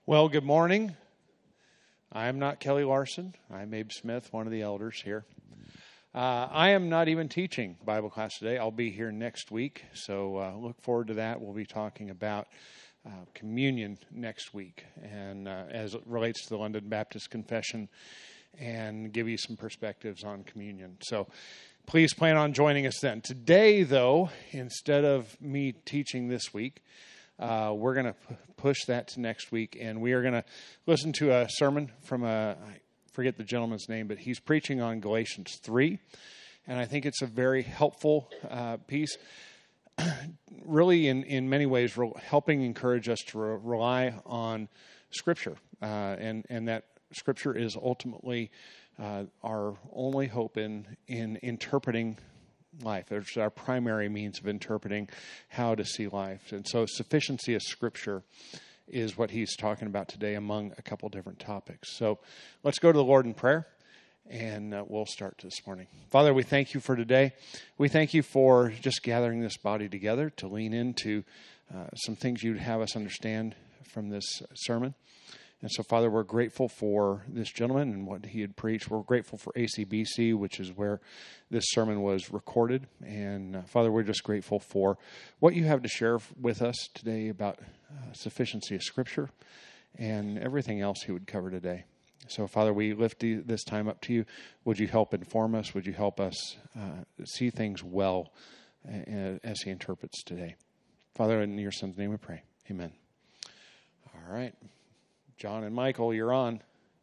Well, good morning. I'm not Kelly Larson. I'm Abe Smith, one of the elders here. I am not even teaching Bible class today. I'll be here next week, so look forward to that. We'll be talking about communion next week, and as it relates to the London Baptist Confession, and give you some perspectives on communion. So please plan on joining us then. Today, though, instead of me teaching this week, we're going to push that to next week, and we are going to listen to a sermon from I forget the gentleman's name, but he's preaching on Galatians 3, and I think it's a very helpful piece, really in many ways helping encourage us to rely on Scripture, and that Scripture is ultimately our only hope in interpreting life. It's our primary means of interpreting how to see life. And so sufficiency of Scripture is what he's talking about today among a couple different topics. So let's go to the Lord in prayer, and we'll start this morning. Father, we thank you for today. We thank you for just gathering this body together to lean into some things you'd have us understand from this sermon. And so, Father, we're grateful for this gentleman and what he had preached. We're grateful for ACBC, which is where this sermon was recorded. And, Father, we're just grateful for what you have to share with us today about sufficiency of Scripture and everything else he would cover today. So, Father, we lift this time up to you. Would you help inform us? Would you help us see things well as he interprets today? Father, in your Son's name we pray. Amen. All right. John and Michael, you're on.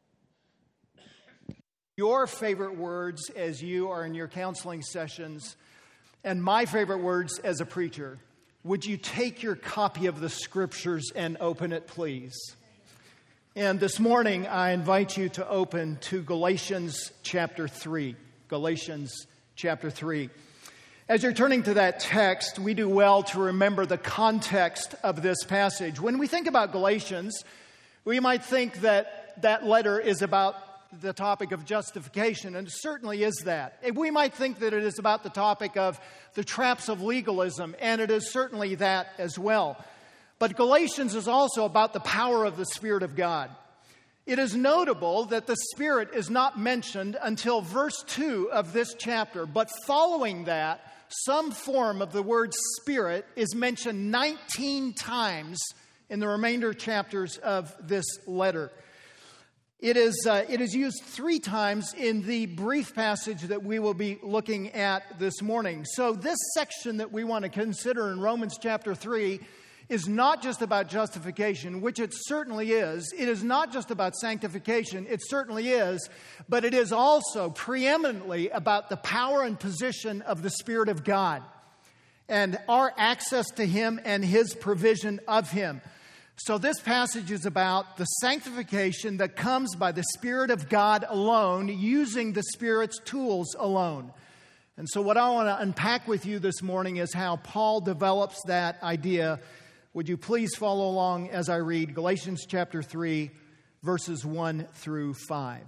Your favorite words as you are in your counseling sessions, and my favorite words as a preacher. Would you take your copy of the Scriptures and open it, please? And this morning, I invite you to open to Galatians chapter 3. Galatians chapter 3. As you're turning to that text, we do well to remember the context of this passage. When we think about Galatians, we might think that that letter is about the topic of justification, and it certainly is that. We might think that it is about the topic of the traps of legalism, and it is certainly that as well. But Galatians is also about the power of the Spirit of God. It is notable that the Spirit is not mentioned until verse 2 of this chapter, but following that, some form of the word Spirit is mentioned 19 times in the remainder chapters of this letter. It is used 3 times in the brief passage that we will be looking at this morning. So this section that we want to consider in Romans chapter 3 is not just about justification, which it certainly is. It is not just about sanctification, it certainly is. But it is also preeminently about the power and position of the Spirit of God and our access to Him and His provision of Him. So this passage is about the sanctification that comes by the Spirit of God alone, using the Spirit's tools alone. And so what I want to unpack with you this morning is how Paul develops that idea. Would you please follow along as I read Galatians chapter 3, verses 1 through 5.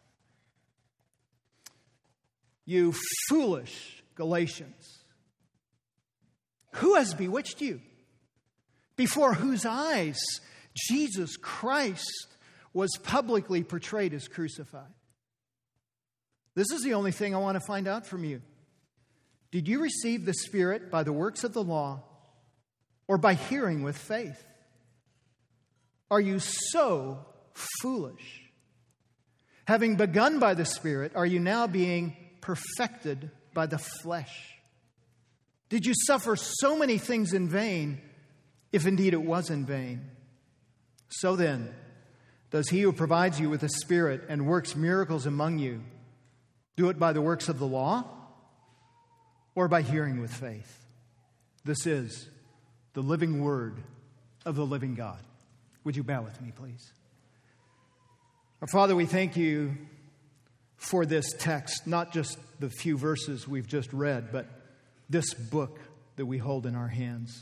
You foolish Galatians, who has bewitched you? Before whose eyes Jesus Christ was publicly portrayed as crucified. This is the only thing I want to find out from you. Did you receive the Spirit by the works of the law or by hearing with faith? Are you so foolish? Having begun by the Spirit, are you now being perfected by the flesh? Did you suffer so many things in vain, if indeed it was in vain? So then, does He who provides you with the Spirit and works miracles among you do it by the works of the law or by hearing with faith? This is the living word of the living God. Would you bow with me, please? Our Father, we thank you for this text, not just the few verses we've just read, but this book that we hold in our hands.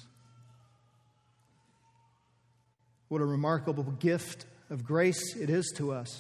What a remarkable gift of grace it is to us.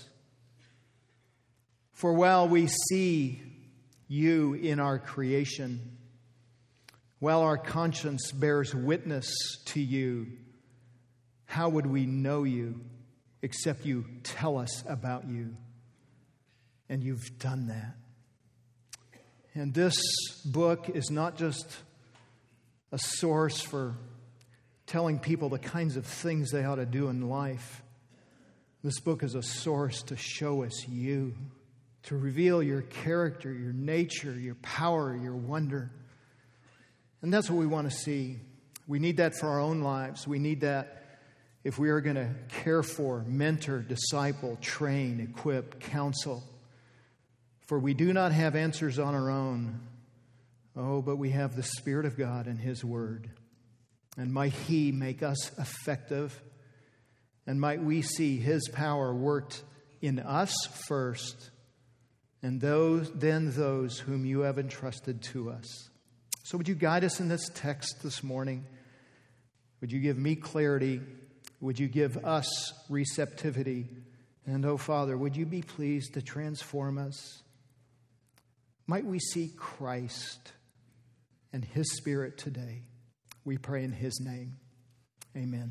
For while we see you in our creation, while our conscience bears witness to you, how would we know you except you tell us about you. And you've done that. And this book is not just a source for telling people the kinds of things they ought to do in life. This book is a source to show us you, to reveal your character, your nature, your power, your wonder. And that's what we want to see. We need that for our own lives. We need that if we are going to care for, mentor, disciple, train, equip, counsel. For we do not have answers on our own. Oh, but we have the Spirit of God and His Word. And might He make us effective. And might we see His power worked in us first, and then those whom you have entrusted to us. So would you guide us in this text this morning? Would you give me clarity? Would you give us receptivity? And, oh, Father, would you be pleased to transform us? Might we see Christ and His Spirit today? We pray in His name. Amen.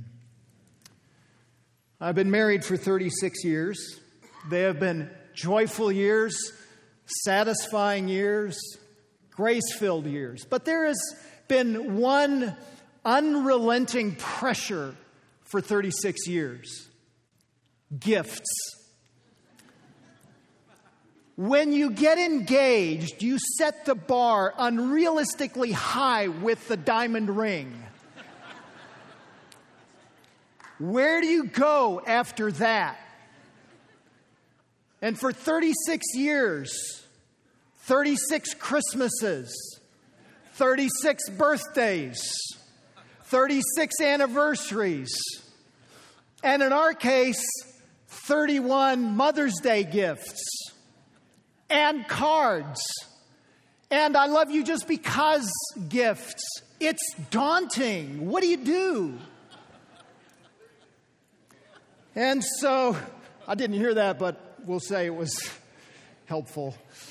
I've been married for 36 years. They have been joyful years, satisfying years, grace-filled years. But there has been one unrelenting pressure for 36 years: gifts. When you get engaged, you set the bar unrealistically high with the diamond ring. Where do you go after that? And for 36 years, 36 Christmases, 36 birthdays, 36 anniversaries, and in our case, 31 Mother's Day gifts, and cards, and I love you just because gifts. It's daunting. What do you do? And so, I didn't hear that, but we'll say it was helpful.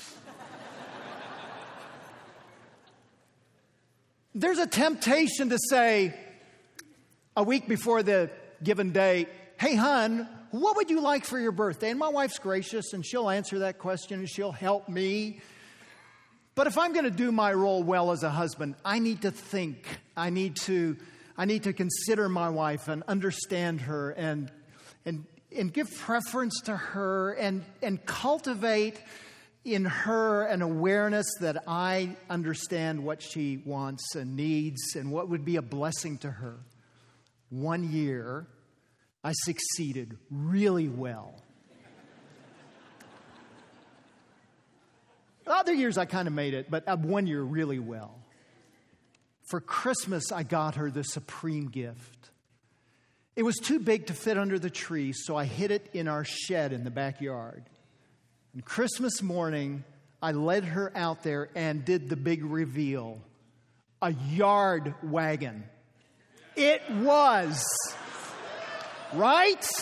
There's a temptation to say, a week before the given date, hey, hon, what would you like for your birthday? And my wife's gracious, and she'll answer that question, and she'll help me. But if I'm going to do my role well as a husband, I need to think. I need to consider my wife and understand her and give preference to her and cultivate in her an awareness that I understand what she wants and needs and what would be a blessing to her. One year, I succeeded really well. Other years I kind of made it, but 1 year really well. For Christmas, I got her the supreme gift. It was too big to fit under the tree, so I hid it in our shed in the backyard. And Christmas morning, I led her out there and did the big reveal. A yard wagon. It was, right?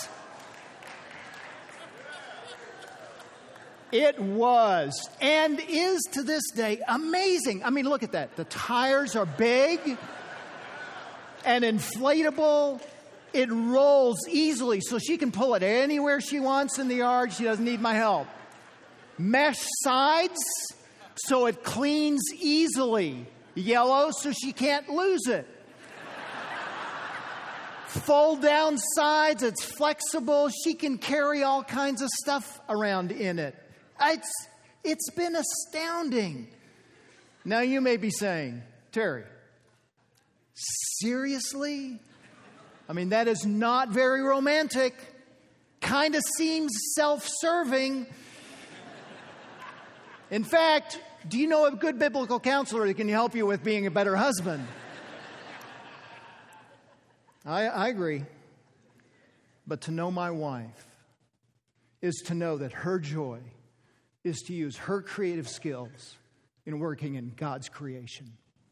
It was, and is to this day, amazing. I mean, look at that. The tires are big and inflatable. It rolls easily, so she can pull it anywhere she wants in the yard. She doesn't need my help. Mesh sides, so it cleans easily. Yellow, so she can't lose it. Fold down sides, it's flexible. She can carry all kinds of stuff around in it. It's been astounding. Now you may be saying, Terry, seriously? I mean, that is not very romantic. Kind of seems self-serving. In fact, do you know a good biblical counselor that can help you with being a better husband? I agree. But to know my wife is to know that her joy is to use her creative skills in working in God's creation.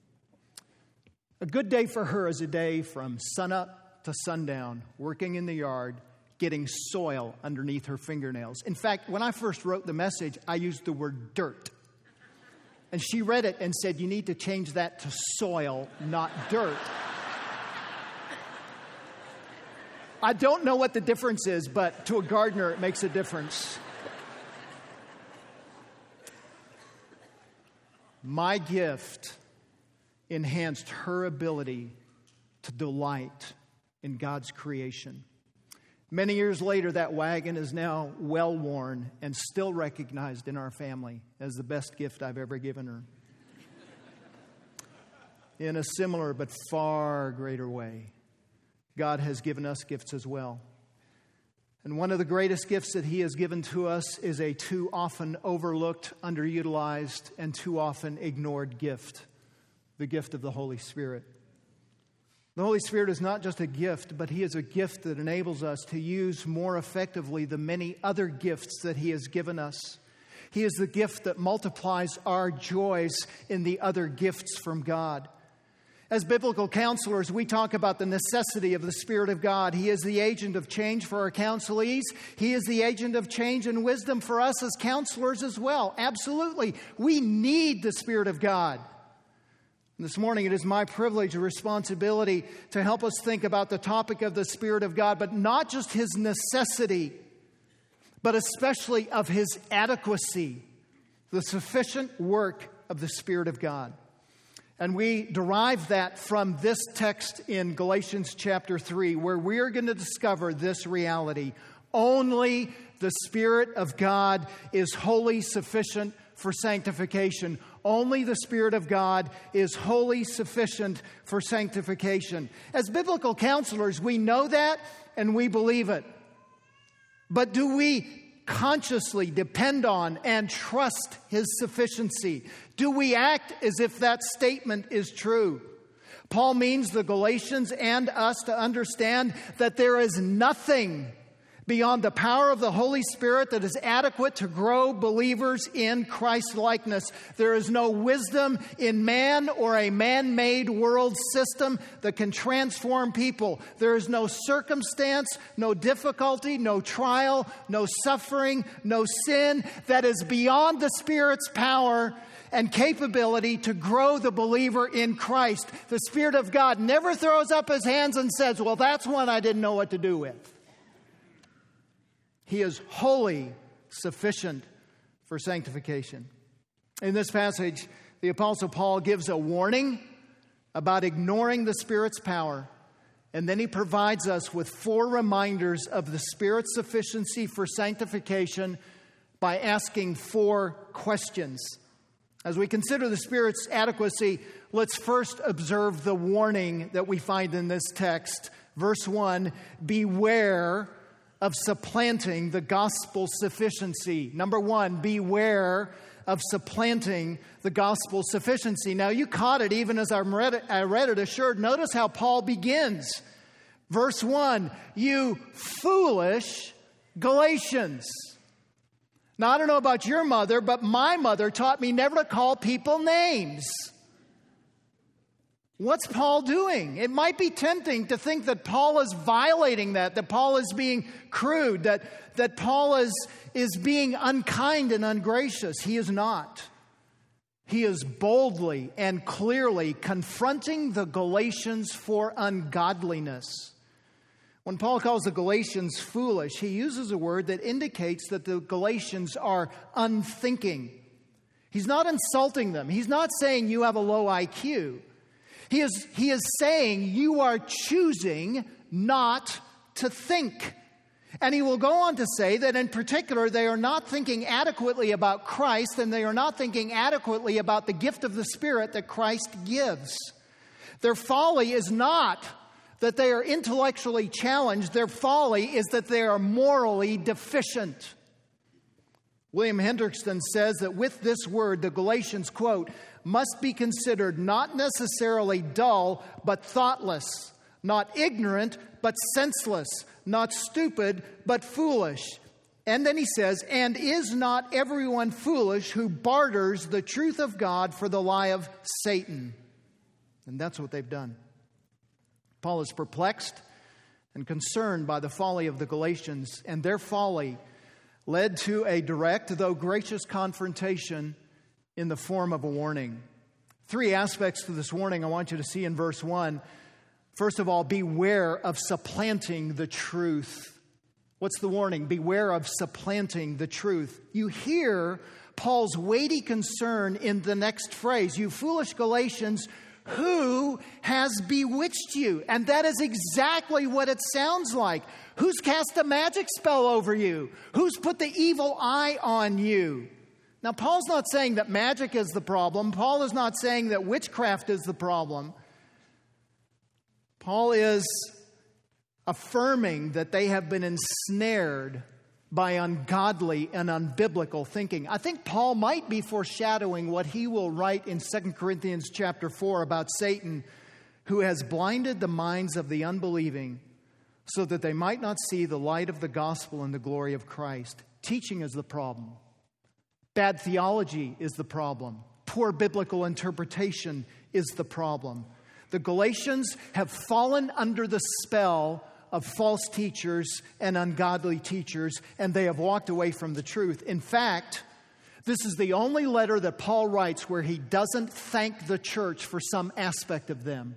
A good day for her is a day from sunup to sundown, working in the yard, getting soil underneath her fingernails. In fact, when I first wrote the message, I used the word dirt. And she read it and said, you need to change that to soil, not dirt. I don't know what the difference is, but to a gardener, it makes a difference. My gift enhanced her ability to delight in God's creation. Many years later, that wagon is now well worn and still recognized in our family as the best gift I've ever given her. In a similar but far greater way, God has given us gifts as well. And one of the greatest gifts that He has given to us is a too often overlooked, underutilized, and too often ignored gift, the gift of the Holy Spirit. The Holy Spirit is not just a gift, but He is a gift that enables us to use more effectively the many other gifts that He has given us. He is the gift that multiplies our joys in the other gifts from God. As biblical counselors, we talk about the necessity of the Spirit of God. He is the agent of change for our counselees. He is the agent of change and wisdom for us as counselors as well. Absolutely. We need the Spirit of God. This morning, it is my privilege and responsibility to help us think about the topic of the Spirit of God, but not just His necessity, but especially of His adequacy, the sufficient work of the Spirit of God. And we derive that from this text in Galatians chapter 3, where we are going to discover this reality. Only the Spirit of God is wholly sufficient for sanctification. Only the Spirit of God is wholly sufficient for sanctification. As biblical counselors, we know that and we believe it. But do we consciously depend on and trust His sufficiency? Do we act as if that statement is true? Paul means the Galatians and us to understand that there is nothing beyond the power of the Holy Spirit that is adequate to grow believers in Christ-likeness. There is no wisdom in man or a man-made world system that can transform people. There is no circumstance, no difficulty, no trial, no suffering, no sin that is beyond the Spirit's power and capability to grow the believer in Christ. The Spirit of God never throws up His hands and says, well, that's one I didn't know what to do with. He is wholly sufficient for sanctification. In this passage, the Apostle Paul gives a warning about ignoring the Spirit's power, and then he provides us with 4 reminders of the Spirit's sufficiency for sanctification by asking 4 questions. As we consider the Spirit's adequacy, let's first observe the warning that we find in this text. Verse 1, beware of supplanting the gospel's sufficiency. Number 1, beware of supplanting the gospel's sufficiency. Now, you caught it even as I read it assured. Notice how Paul begins. Verse 1, you foolish Galatians. Now, I don't know about your mother, but my mother taught me never to call people names. What's Paul doing? It might be tempting to think that Paul is violating that Paul is being crude, that Paul is being unkind and ungracious. He is not. He is boldly and clearly confronting the Galatians for ungodliness. When Paul calls the Galatians foolish, he uses a word that indicates that the Galatians are unthinking. He's not insulting them. He's not saying you have a low IQ. He is saying you are choosing not to think. And he will go on to say that in particular, they are not thinking adequately about Christ, and they are not thinking adequately about the gift of the Spirit that Christ gives. Their folly is not that they are intellectually challenged. Their folly is that they are morally deficient. William Hendrickson says that with this word, the Galatians, quote, must be considered not necessarily dull, but thoughtless, not ignorant, but senseless, not stupid, but foolish. And then he says, and is not everyone foolish who barters the truth of God for the lie of Satan? And that's what they've done. Paul is perplexed and concerned by the folly of the Galatians, and their folly led to a direct, though gracious, confrontation in the form of a warning. 3 aspects to this warning I want you to see in verse 1. First of all, beware of supplanting the truth. What's the warning? Beware of supplanting the truth. You hear Paul's weighty concern in the next phrase. You foolish Galatians, who has bewitched you? And that is exactly what it sounds like. Who's cast a magic spell over you? Who's put the evil eye on you? Now, Paul's not saying that magic is the problem. Paul is not saying that witchcraft is the problem. Paul is affirming that they have been ensnared by ungodly and unbiblical thinking. I think Paul might be foreshadowing what he will write in 2 Corinthians chapter 4 about Satan, who has blinded the minds of the unbelieving so that they might not see the light of the gospel and the glory of Christ. Teaching is the problem. Bad theology is the problem. Poor biblical interpretation is the problem. The Galatians have fallen under the spell of false teachers and ungodly teachers, and they have walked away from the truth. In fact, this is the only letter that Paul writes where he doesn't thank the church for some aspect of them.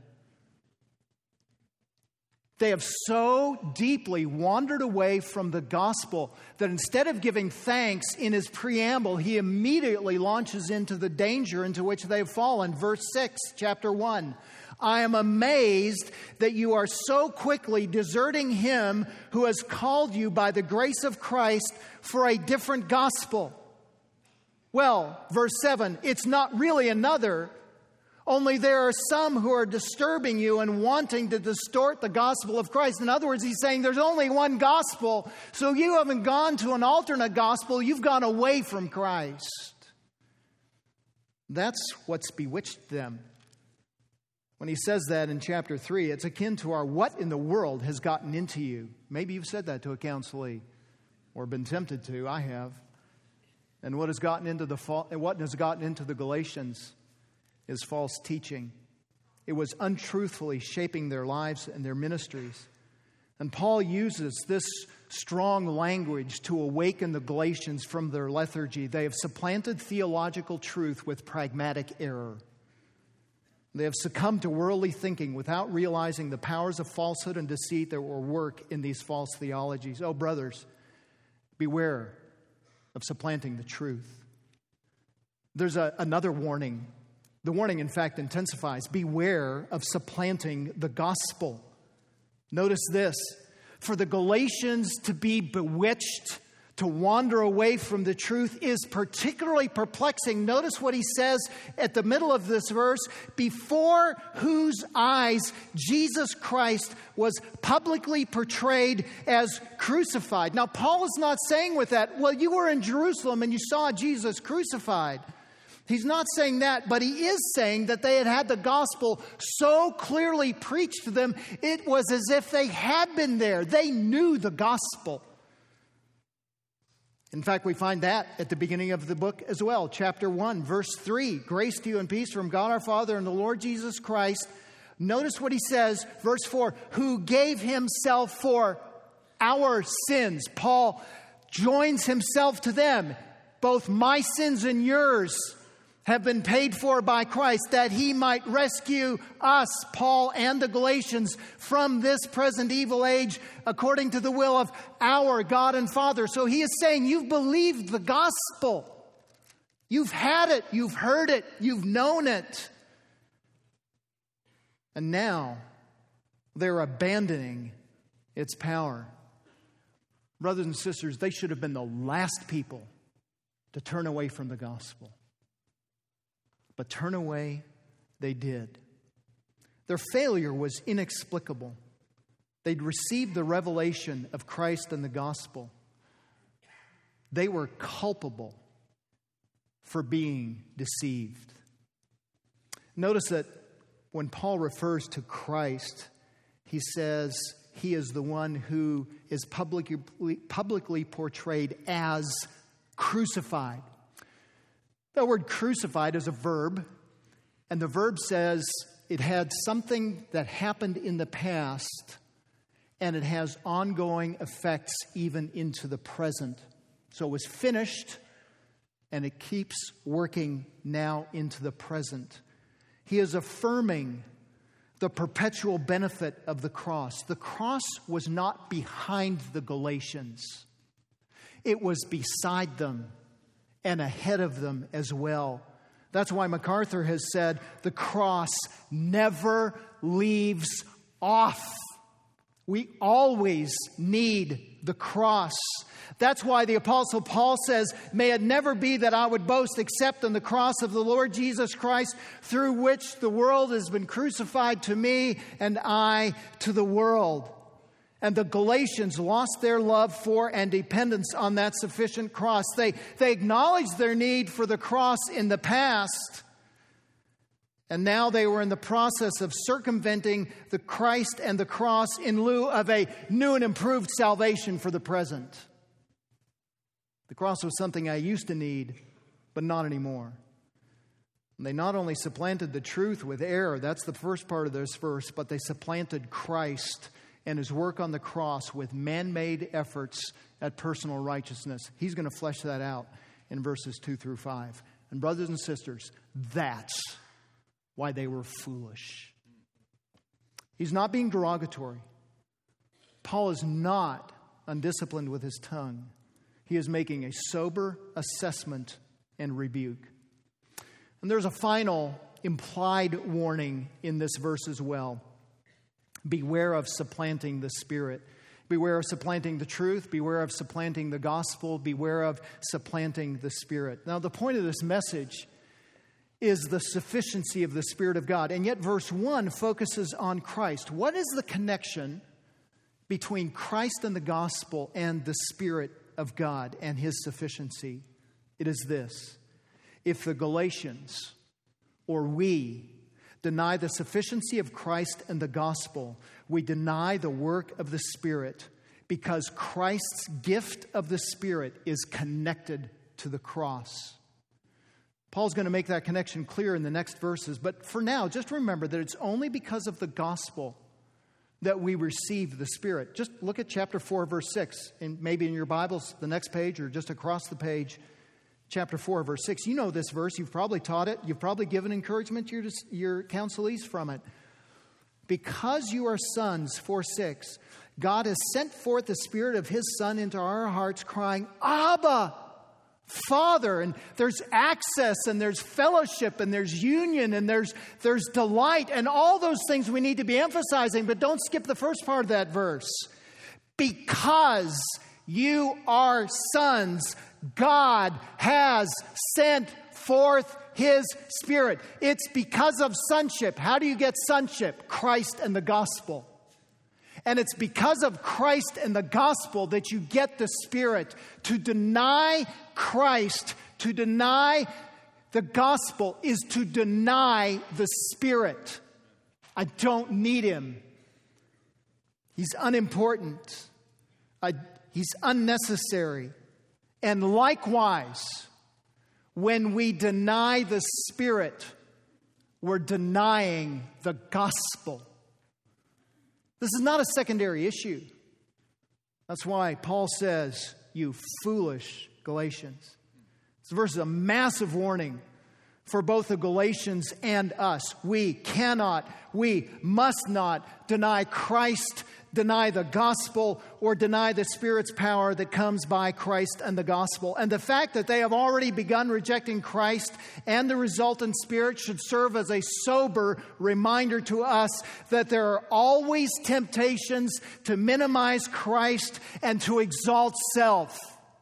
They have so deeply wandered away from the gospel that instead of giving thanks in his preamble, he immediately launches into the danger into which they have fallen. Verse 6, chapter 1. I am amazed that you are so quickly deserting him who has called you by the grace of Christ for a different gospel. Well, verse 7, it's not really another. Only there are some who are disturbing you and wanting to distort the gospel of Christ. In other words, he's saying there's only one gospel, so you haven't gone to an alternate gospel, you've gone away from Christ. That's what's bewitched them. When he says that in chapter 3, it's akin to our what in the world has gotten into you. Maybe you've said that to a counselee or been tempted to. I have. And what has gotten into the Galatians is false teaching. It was untruthfully shaping their lives and their ministries. And Paul uses this strong language to awaken the Galatians from their lethargy. They have supplanted theological truth with pragmatic error. They have succumbed to worldly thinking without realizing the powers of falsehood and deceit that will work in these false theologies. Oh, brothers, beware of supplanting the truth. There's another warning. The warning, in fact, intensifies. Beware of supplanting the gospel. Notice this. For the Galatians to be bewitched, to wander away from the truth is particularly perplexing. Notice what he says at the middle of this verse. Before whose eyes Jesus Christ was publicly portrayed as crucified. Now, Paul is not saying with that, well, you were in Jerusalem and you saw Jesus crucified. He's not saying that, but he is saying that they had had the gospel so clearly preached to them, it was as if they had been there. They knew the gospel. In fact, we find that at the beginning of the book as well. Chapter 1, verse 3. Grace to you and peace from God our Father and the Lord Jesus Christ. Notice what he says, verse 4. Who gave himself for our sins. Paul joins himself to them. Both my sins and yours have been paid for by Christ, that he might rescue us, Paul and the Galatians, from this present evil age, according to the will of our God and Father. So he is saying, you've believed the gospel. You've had it, you've heard it, you've known it. And now they're abandoning its power. Brothers and sisters, they should have been the last people to turn away from the gospel. But turn away they did. Their failure was inexplicable. They'd received the revelation of Christ and the gospel. They were culpable for being deceived. Notice that when Paul refers to Christ, he says he is the one who is publicly portrayed as crucified. The word crucified is a verb, and the verb says it had something that happened in the past, and it has ongoing effects even into the present. So it was finished, and it keeps working now into the present. He is affirming the perpetual benefit of the cross. The cross was not behind the Galatians. It was beside them and ahead of them as well. That's why MacArthur has said the cross never leaves off. We always need the cross. That's why the Apostle Paul says, may it never be that I would boast except in the cross of the Lord Jesus Christ, through which the world has been crucified to me and I to the world. And the Galatians lost their love for and dependence on that sufficient cross. They acknowledged their need for the cross in the past. And now they were in the process of circumventing the Christ and the cross in lieu of a new and improved salvation for the present. The cross was something I used to need, but not anymore. And they not only supplanted the truth with error, that's the first part of this verse, but they supplanted Christ and His work on the cross with man-made efforts at personal righteousness. He's going to flesh that out in verses 2 through 5. And brothers and sisters, that's why they were foolish. He's not being derogatory. Paul is not undisciplined with his tongue. He is making a sober assessment and rebuke. And there's a final implied warning in this verse as well. Beware of supplanting the Spirit. Beware of supplanting the truth. Beware of supplanting the gospel. Beware of supplanting the Spirit. Now, the point of this message is the sufficiency of the Spirit of God. And yet verse 1 focuses on Christ. What is the connection between Christ and the gospel and the Spirit of God and His sufficiency? It is this: if the Galatians, or we, deny the sufficiency of Christ and the gospel, we deny the work of the Spirit, because Christ's gift of the Spirit is connected to the cross. Paul's going to make that connection clear in the next verses. But for now, just remember that it's only because of the gospel that we receive the Spirit. Just look at chapter 4, verse 6. And maybe in your Bibles, the next page or just across the page, chapter 4, verse 6. You know this verse. You've probably taught it. You've probably given encouragement to your counselees from it. Because you are sons, 4:6, God has sent forth the Spirit of His Son into our hearts, crying, Abba, Father. And there's access, and there's fellowship, and there's union, and there's delight, and all those things we need to be emphasizing. But don't skip the first part of that verse. Because you are sons, God has sent forth His Spirit. It's because of sonship. How do you get sonship? Christ and the gospel. And it's because of Christ and the gospel that you get the Spirit. To deny Christ, to deny the gospel, is to deny the Spirit. I don't need Him. He's unimportant. He's unnecessary. And likewise, when we deny the Spirit, we're denying the gospel. This is not a secondary issue. That's why Paul says, you foolish Galatians. This verse is a massive warning for both the Galatians and us. We must not deny Christ, deny the gospel, or deny the Spirit's power that comes by Christ and the gospel. And the fact that they have already begun rejecting Christ and the resultant Spirit should serve as a sober reminder to us that there are always temptations to minimize Christ and to exalt self.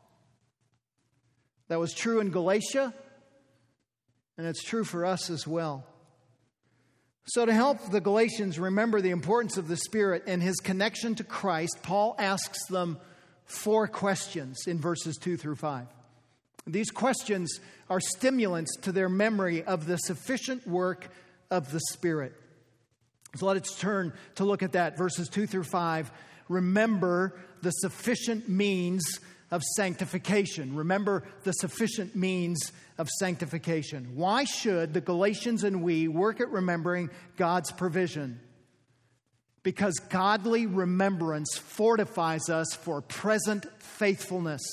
That was true in Galatia, and it's true for us as well. So to help the Galatians remember the importance of the Spirit and His connection to Christ, Paul asks them 4 questions in verses 2 through 5. These questions are stimulants to their memory of the sufficient work of the Spirit. So let's turn to look at that. Verses 2 through 5. Remember the sufficient means of sanctification. Remember the sufficient means of sanctification. Why should the Galatians and we work at remembering God's provision? Because godly remembrance fortifies us for present faithfulness.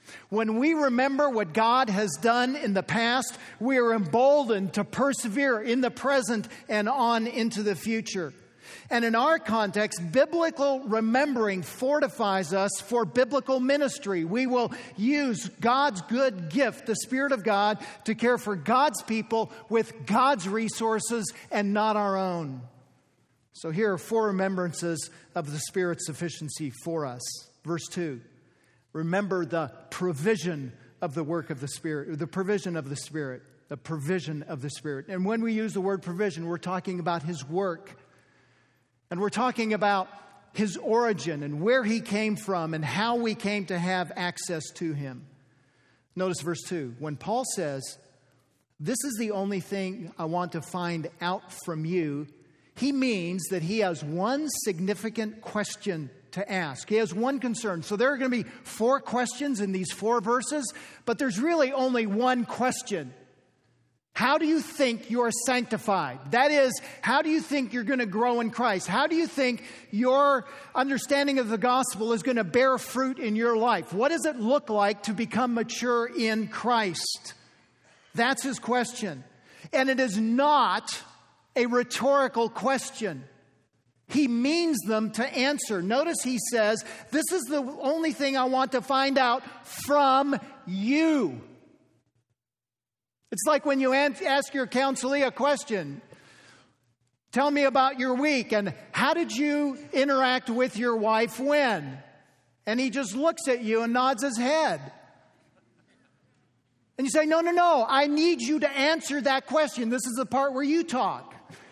When we remember what God has done in the past, we are emboldened to persevere in the present and on into the future. And in our context, biblical remembering fortifies us for biblical ministry. We will use God's good gift, the Spirit of God, to care for God's people with God's resources and not our own. So here are 4 remembrances of the Spirit's sufficiency for us. Verse 2, remember the provision of the work of the Spirit, the provision of the Spirit, the provision of the Spirit. And when we use the word provision, we're talking about His work. And we're talking about His origin and where He came from and how we came to have access to Him. Notice verse 2. When Paul says, this is the only thing I want to find out from you, he means that he has one significant question to ask. He has one concern. So there are going to be 4 questions in these 4 verses, but there's really only one question. How do you think you are sanctified? That is, how do you think you're going to grow in Christ? How do you think your understanding of the gospel is going to bear fruit in your life? What does it look like to become mature in Christ? That's his question. And it is not a rhetorical question. He means them to answer. Notice he says, this is the only thing I want to find out from you. It's like when you ask your counselee a question. Tell me about your week and how did you interact with your wife when? And he just looks at you and nods his head. And you say, no, I need you to answer that question. This is the part where you talk.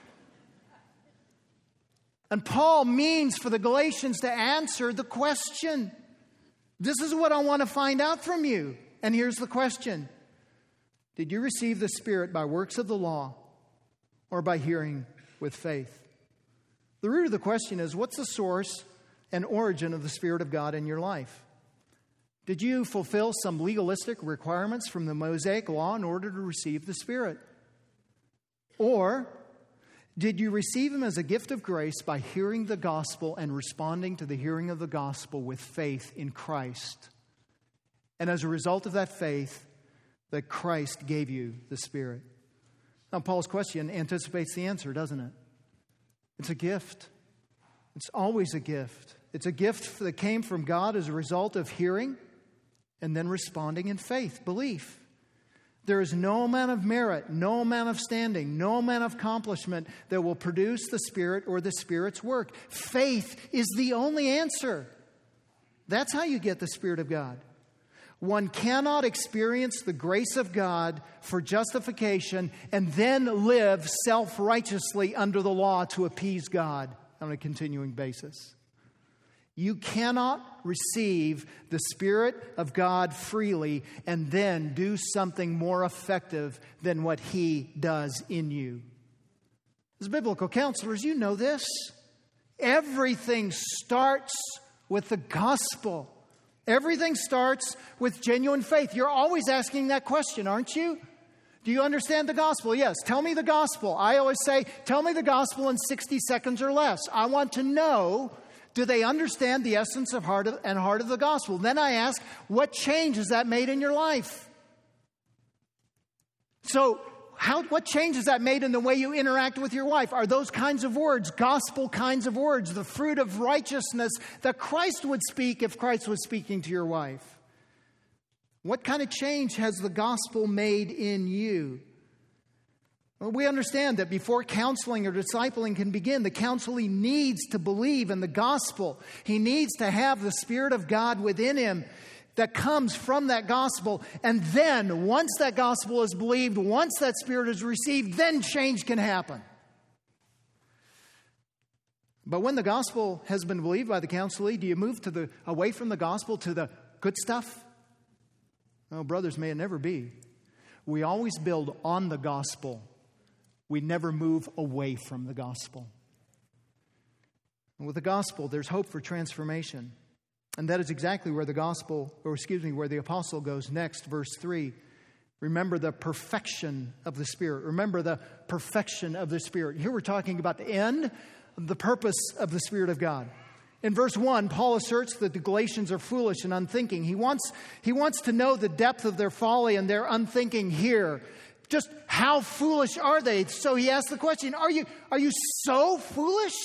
And Paul means for the Galatians to answer the question. This is what I want to find out from you. And here's the question. Did you receive the Spirit by works of the law or by hearing with faith? The root of the question is, what's the source and origin of the Spirit of God in your life? Did you fulfill some legalistic requirements from the Mosaic Law in order to receive the Spirit? Or did you receive Him as a gift of grace by hearing the gospel and responding to the hearing of the gospel with faith in Christ? And as a result of that faith, that Christ gave you the Spirit. Now, Paul's question anticipates the answer, doesn't it? It's a gift. It's always a gift. It's a gift that came from God as a result of hearing and then responding in faith, belief. There is no amount of merit, no amount of standing, no amount of accomplishment that will produce the Spirit or the Spirit's work. Faith is the only answer. That's how you get the Spirit of God. One cannot experience the grace of God for justification and then live self-righteously under the law to appease God on a continuing basis. You cannot receive the Spirit of God freely and then do something more effective than what He does in you. As biblical counselors, you know this. Everything starts with the gospel. Everything starts with genuine faith. You're always asking that question, aren't you? Do you understand the gospel? Yes. Tell me the gospel. I always say, tell me the gospel in 60 seconds or less. I want to know, do they understand the essence of heart of the gospel? Then I ask, what change has that made in your life? So, what change has that made in the way you interact with your wife? Are those kinds of words, gospel kinds of words, the fruit of righteousness that Christ would speak if Christ was speaking to your wife? What kind of change has the gospel made in you? Well, we understand that before counseling or discipling can begin, the counselee needs to believe in the gospel. He needs to have the Spirit of God within him that comes from that gospel. And then, once that gospel is believed, once that Spirit is received, then change can happen. But when the gospel has been believed by the counselee, do you move away from the gospel to the good stuff? Oh, brothers, may it never be. We always build on the gospel. We never move away from the gospel. And with the gospel, there's hope for transformation. And that is exactly where where the apostle goes next, verse 3. Remember the perfection of the Spirit. Remember the perfection of the Spirit. Here we're talking about the end, the purpose of the Spirit of God. In verse 1, Paul asserts that the Galatians are foolish and unthinking. He wants to know the depth of their folly and their unthinking here. Just how foolish are they? So he asks the question, are you so foolish?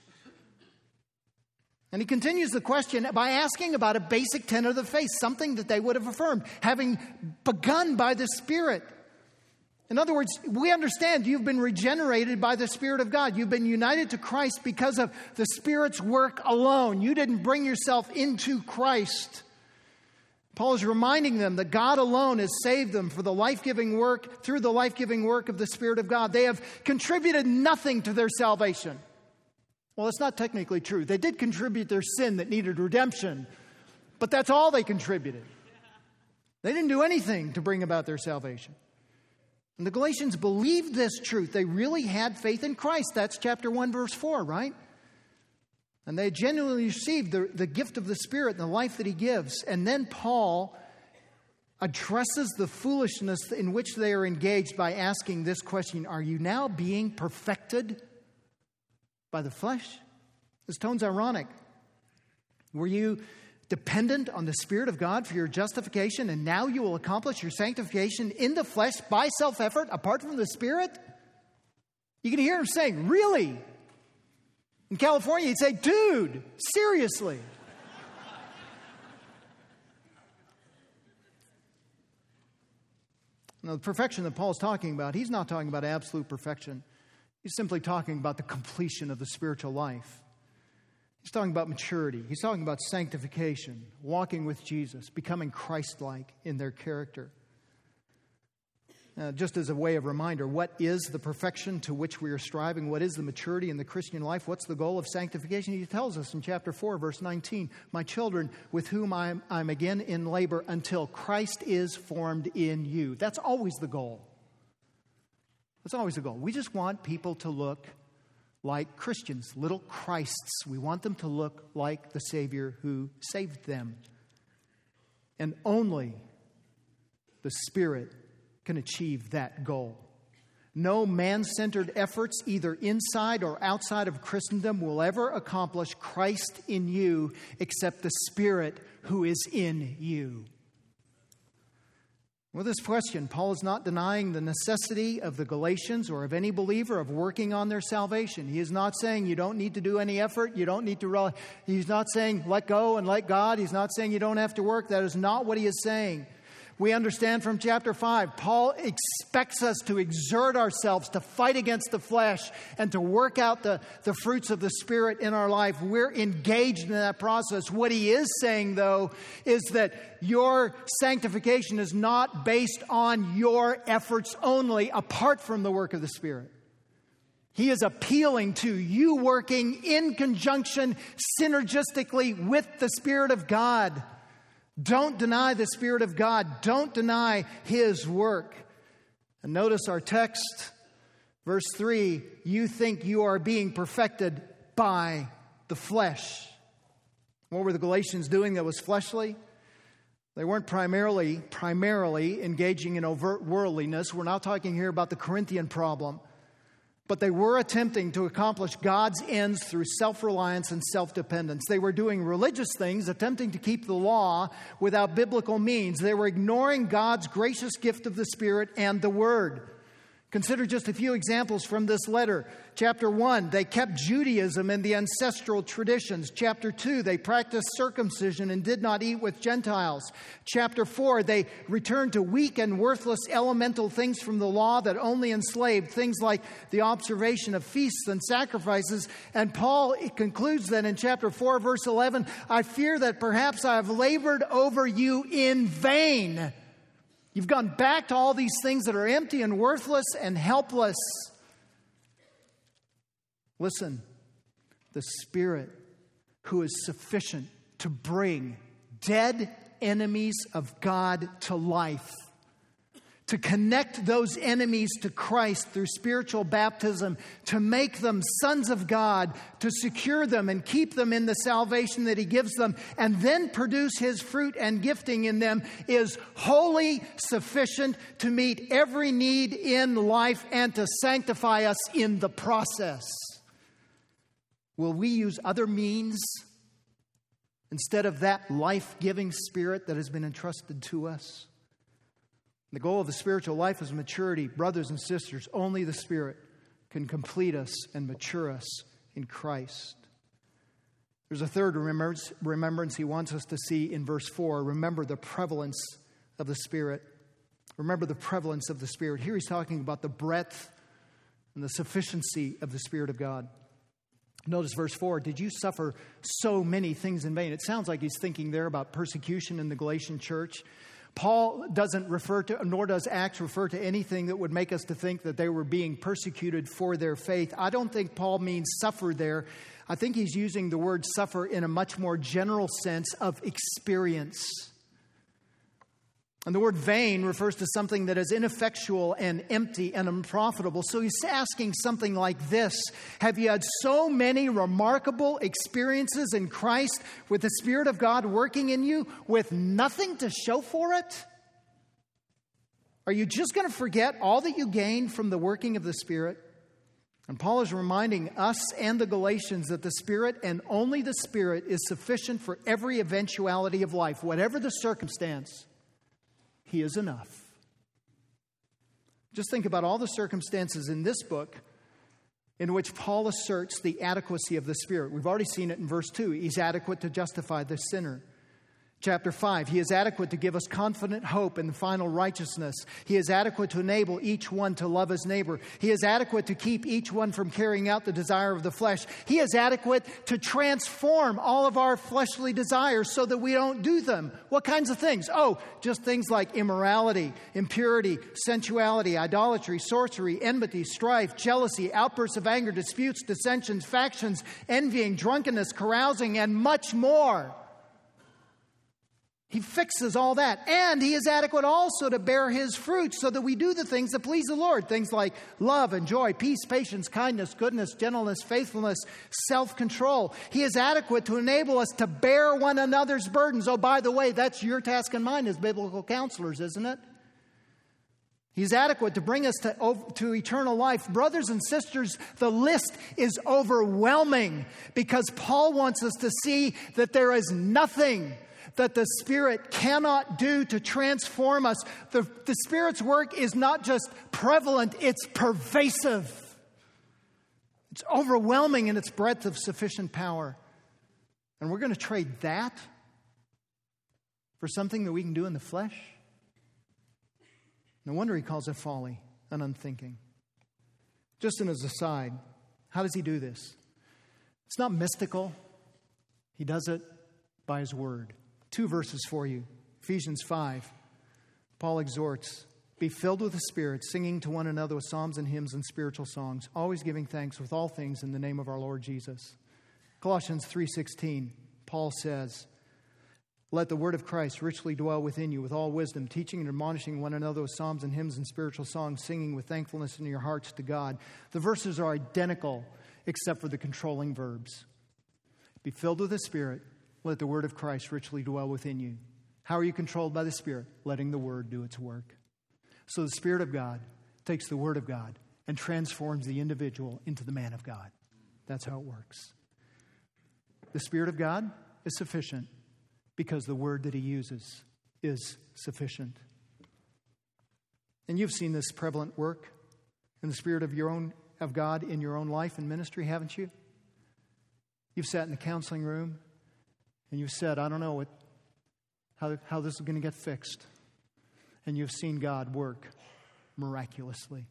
And he continues the question by asking about a basic tenet of the faith, something that they would have affirmed, having begun by the Spirit. In other words, we understand you've been regenerated by the Spirit of God. You've been united to Christ because of the Spirit's work alone. You didn't bring yourself into Christ. Paul is reminding them that God alone has saved them for the life-giving work, through the life-giving work of the Spirit of God. They have contributed nothing to their salvation. Well, it's not technically true. They did contribute their sin that needed redemption, but that's all they contributed. They didn't do anything to bring about their salvation. And the Galatians believed this truth. They really had faith in Christ. That's chapter 1, verse 4, right? And they genuinely received the gift of the Spirit and the life that He gives. And then Paul addresses the foolishness in which they are engaged by asking this question, are you now being perfected by the flesh? This tone's ironic. Were you dependent on the Spirit of God for your justification, and now you will accomplish your sanctification in the flesh by self-effort apart from the Spirit? You can hear him saying, really? In California, he'd say, dude, seriously. Now, the perfection that Paul's talking about, he's not talking about absolute perfection. He's simply talking about the completion of the spiritual life. He's talking about maturity. He's talking about sanctification, walking with Jesus, becoming Christ-like in their character. Just as a way of reminder, what is the perfection to which we are striving? What is the maturity in the Christian life? What's the goal of sanctification? He tells us in chapter 4, verse 19, my children, with whom I'm again in labor until Christ is formed in you. That's always the goal. That's always the goal. We just want people to look like Christians, little Christs. We want them to look like the Savior who saved them. And only the Spirit can achieve that goal. No man-centered efforts, either inside or outside of Christendom, will ever accomplish Christ in you except the Spirit who is in you. With this question, Paul is not denying the necessity of the Galatians or of any believer of working on their salvation. He is not saying you don't need to do any effort. You don't need to. He's not saying let go and let God. He's not saying you don't have to work. That is not what he is saying. We understand from chapter 5, Paul expects us to exert ourselves, to fight against the flesh, and to work out the fruits of the Spirit in our life. We're engaged in that process. What he is saying, though, is that your sanctification is not based on your efforts only, apart from the work of the Spirit. He is appealing to you working in conjunction, synergistically with the Spirit of God. Don't deny the Spirit of God. Don't deny His work. And notice our text, verse 3, you think you are being perfected by the flesh. What were the Galatians doing that was fleshly? They weren't primarily engaging in overt worldliness. We're not talking here about the Corinthian problem. But they were attempting to accomplish God's ends through self-reliance and self-dependence. They were doing religious things, attempting to keep the law without biblical means. They were ignoring God's gracious gift of the Spirit and the Word. Consider just a few examples from this letter. Chapter 1, they kept Judaism and the ancestral traditions. Chapter 2, they practiced circumcision and did not eat with Gentiles. Chapter 4, they returned to weak and worthless elemental things from the law that only enslaved, things like the observation of feasts and sacrifices. And Paul concludes then in chapter 4, verse 11, I fear that perhaps I have labored over you in vain. You've gone back to all these things that are empty and worthless and helpless. Listen, the Spirit who is sufficient to bring dead enemies of God to life, to connect those enemies to Christ through spiritual baptism, to make them sons of God, to secure them and keep them in the salvation that He gives them, and then produce His fruit and gifting in them, is wholly sufficient to meet every need in life and to sanctify us in the process. Will we use other means instead of that life-giving Spirit that has been entrusted to us. The goal of the spiritual life is maturity. Brothers and sisters, only the Spirit can complete us and mature us in Christ. There's a third remembrance he wants us to see in verse 4. Remember the prevalence of the Spirit. Remember the prevalence of the Spirit. Here he's talking about the breadth and the sufficiency of the Spirit of God. Notice verse 4. Did you suffer so many things in vain? It sounds like he's thinking there about persecution in the Galatian church. Paul doesn't refer to, nor does Acts refer to anything that would make us to think that they were being persecuted for their faith. I don't think Paul means suffer there. I think he's using the word suffer in a much more general sense of experience. And the word vain refers to something that is ineffectual and empty and unprofitable. So he's asking something like this. Have you had so many remarkable experiences in Christ with the Spirit of God working in you with nothing to show for it? Are you just going to forget all that you gained from the working of the Spirit? And Paul is reminding us and the Galatians that the Spirit and only the Spirit is sufficient for every eventuality of life, whatever the circumstance. He is enough. Just think about all the circumstances in this book in which Paul asserts the adequacy of the Spirit. We've already seen it in verse 2. He's adequate to justify the sinner. Chapter 5, he is adequate to give us confident hope in the final righteousness. He is adequate to enable each one to love his neighbor. He is adequate to keep each one from carrying out the desire of the flesh. He is adequate to transform all of our fleshly desires so that we don't do them. What kinds of things? Oh, just things like immorality, impurity, sensuality, idolatry, sorcery, enmity, strife, jealousy, outbursts of anger, disputes, dissensions, factions, envying, drunkenness, carousing, and much more. He fixes all that. And he is adequate also to bear his fruit so that we do the things that please the Lord. Things like love and joy, peace, patience, kindness, goodness, gentleness, faithfulness, self-control. He is adequate to enable us to bear one another's burdens. Oh, by the way, that's your task and mine as biblical counselors, isn't it? He's adequate to bring us to eternal life. Brothers and sisters, the list is overwhelming because Paul wants us to see that there is nothing that the Spirit cannot do to transform us. The Spirit's work is not just prevalent, it's pervasive. It's overwhelming in its breadth of sufficient power. And we're going to trade that for something that we can do in the flesh? No wonder he calls it folly and unthinking. Just as an aside, how does he do this? It's not mystical. He does it by his word. 2 verses for you. Ephesians 5. Paul exhorts, be filled with the Spirit, singing to one another with psalms and hymns and spiritual songs, always giving thanks with all things in the name of our Lord Jesus. Colossians 3:16. Paul says, let the word of Christ richly dwell within you with all wisdom, teaching and admonishing one another with psalms and hymns and spiritual songs, singing with thankfulness in your hearts to God. The verses are identical except for the controlling verbs. Be filled with the Spirit. Let the word of Christ richly dwell within you. How are you controlled by the Spirit? Letting the word do its work. So the Spirit of God takes the word of God and transforms the individual into the man of God. That's how it works. The Spirit of God is sufficient because the word that he uses is sufficient. And you've seen this prevalent work in the Spirit of God in your own life and ministry, haven't you? You've sat in the counseling room and you've said, I don't know how this is going to get fixed. And you've seen God work miraculously.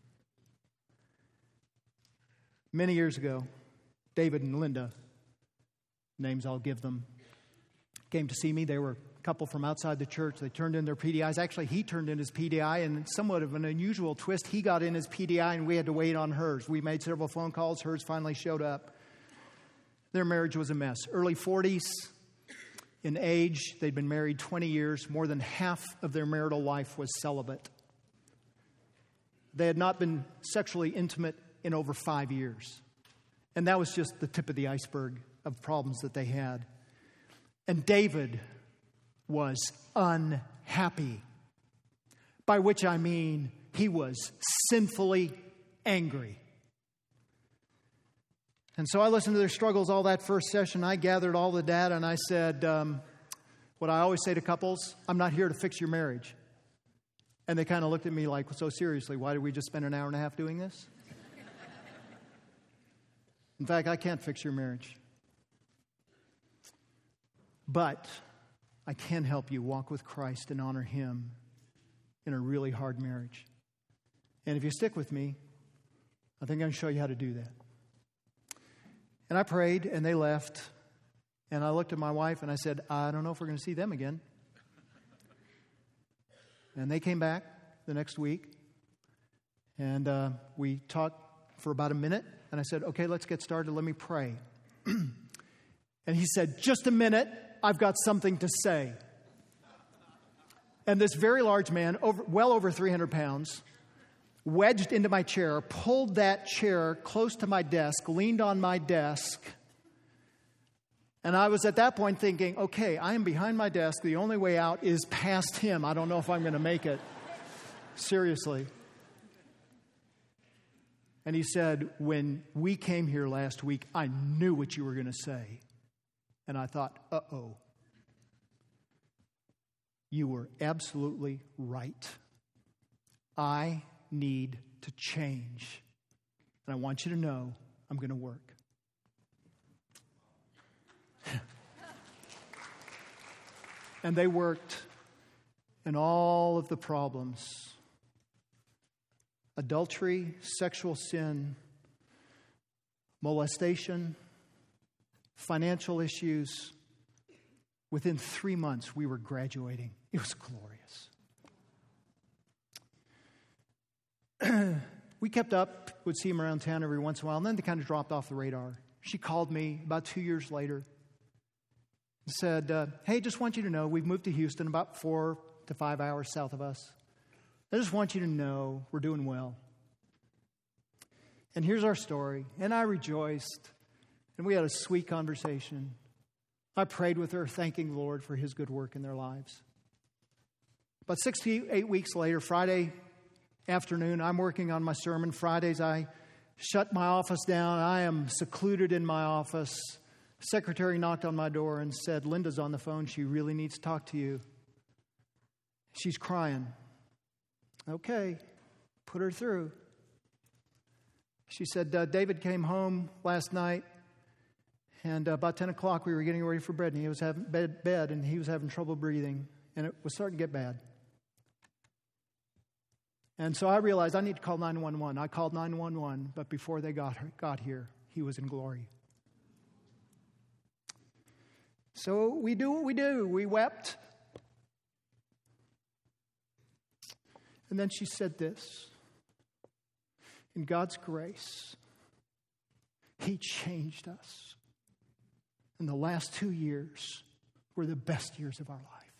Many years ago, David and Linda, names I'll give them, came to see me. They were a couple from outside the church. They turned in their PDIs. Actually, he turned in his PDI, and somewhat of an unusual twist, he got in his PDI, and we had to wait on hers. We made several phone calls. Hers finally showed up. Their marriage was a mess. Early 40s in age. They'd been married 20 years. More than half of their marital life was celibate. They had not been sexually intimate in over 5 years. And that was just the tip of the iceberg of problems that they had. And David was unhappy, by which I mean he was sinfully angry. And so I listened to their struggles all that first session. I gathered all the data and I said, what I always say to couples, I'm not here to fix your marriage. And they kind of looked at me like, so seriously, why did we just spend an hour and a half doing this? In fact, I can't fix your marriage. But I can help you walk with Christ and honor Him in a really hard marriage. And if you stick with me, I think I'm going to show you how to do that. And I prayed, and they left. And I looked at my wife, and I said, I don't know if we're going to see them again. And they came back the next week. And we talked for about a minute. And I said, okay, let's get started. Let me pray. And he said, just a minute. I've got something to say. And this very large man, well over 300 pounds, wedged into my chair, pulled that chair close to my desk, leaned on my desk. And I was at that point thinking, okay, I am behind my desk. The only way out is past him. I don't know if I'm going to make it. Seriously. And he said, when we came here last week, I knew what you were going to say. And I thought, uh-oh. You were absolutely right. I need to change. And I want you to know I'm going to work. And they worked in all of the problems. Adultery, sexual sin, molestation, financial issues. Within 3 months, we were graduating. It was glorious. We kept up, would see him around town every once in a while, and then they kind of dropped off the radar. She called me about 2 years later and said, hey, just want you to know, we've moved to Houston, about 4 to 5 hours south of us. I just want you to know we're doing well. And here's our story. And I rejoiced. And we had a sweet conversation. I prayed with her, thanking the Lord for His good work in their lives. About 6 to 8 weeks later, Friday afternoon, I'm working on my sermon. Fridays, I shut my office down. I am secluded in my office. Secretary knocked on my door and said, Linda's on the phone. She really needs to talk to you. She's crying. Okay, put her through. She said, David came home last night, and about 10 o'clock we were getting ready for bed, and he was having bed, and he was having trouble breathing, and it was starting to get bad. And so I realized I need to call 911. I called 911, but before they got here, he was in glory. So we do what we do. We wept. And then she said this, in God's grace, He changed us. And the last 2 years were the best years of our life.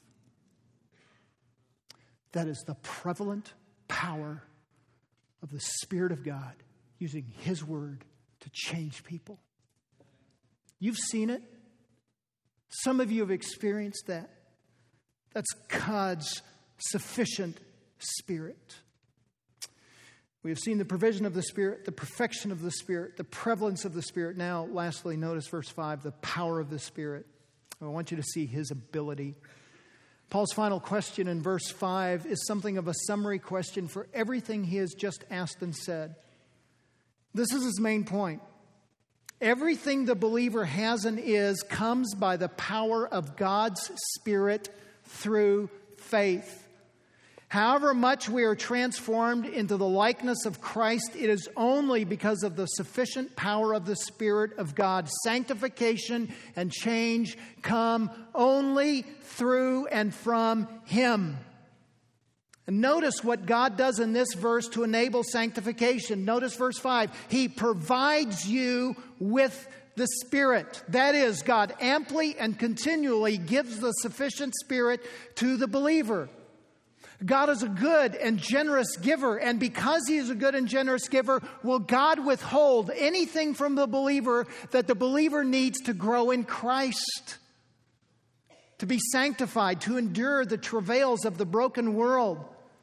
That is the prevalent power of the Spirit of God using His Word to change people. You've seen it. Some of you have experienced that. That's God's sufficient Spirit. We have seen the provision of the Spirit, the perfection of the Spirit, the prevalence of the Spirit. Now, lastly, notice verse 5, the power of the Spirit. I want you to see His ability. Paul's final question in verse 5 is something of a summary question for everything he has just asked and said. This is his main point. Everything the believer has and is comes by the power of God's Spirit through faith. However much we are transformed into the likeness of Christ, it is only because of the sufficient power of the Spirit of God. Sanctification and change come only through and from Him. And notice what God does in this verse to enable sanctification. Notice verse 5. He provides you with the Spirit. That is, God amply and continually gives the sufficient Spirit to the believer. God is a good and generous giver, and because He is a good and generous giver, will God withhold anything from the believer that the believer needs to grow in Christ, to be sanctified, to endure the travails of the broken world?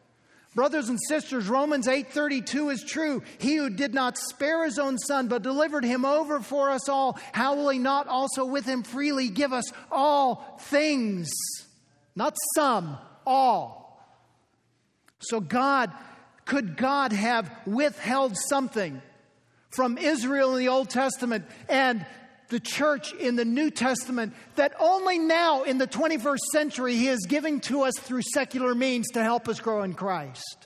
Brothers and sisters, Romans 8:32 is true. He who did not spare his own son, but delivered him over for us all, how will he not also with him freely give us all things? Not some, all. So could God have withheld something from Israel in the Old Testament and the church in the New Testament that only now in the 21st century He is giving to us through secular means to help us grow in Christ?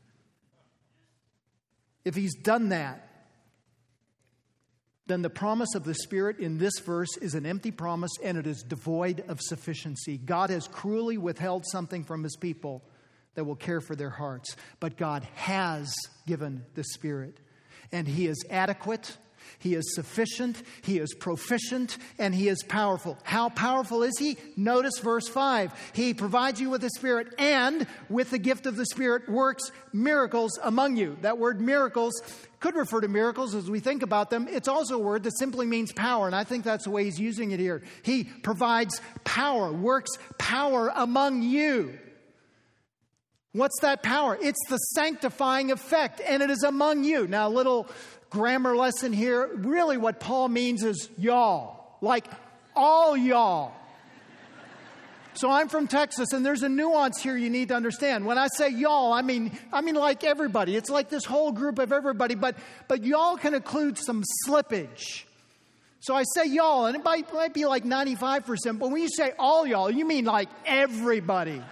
If He's done that, then the promise of the Spirit in this verse is an empty promise and it is devoid of sufficiency. God has cruelly withheld something from His people that will care for their hearts. But God has given the Spirit, and He is adequate, He is sufficient, He is proficient, and He is powerful. How powerful is He? Notice verse 5. He provides you with the Spirit, and with the gift of the Spirit works miracles among you. That word miracles could refer to miracles as we think about them. It's also a word that simply means power, and I think that's the way He's using it here. He provides power, works power among you. What's that power? It's the sanctifying effect, and it is among you. Now, a little grammar lesson here. Really what Paul means is y'all, like all y'all. So I'm from Texas, and there's a nuance here you need to understand. When I say y'all, I mean like everybody. It's like this whole group of everybody, but y'all can include some slippage. So I say y'all, and it might be like 95%, but when you say all y'all, you mean like everybody.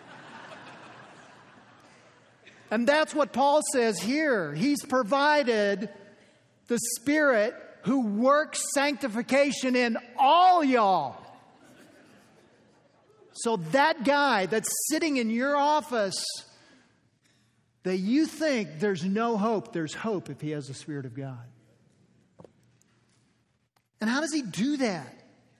And that's what Paul says here. He's provided the Spirit who works sanctification in all y'all. So that guy that's sitting in your office that you think there's no hope, there's hope if he has the Spirit of God. And how does He do that?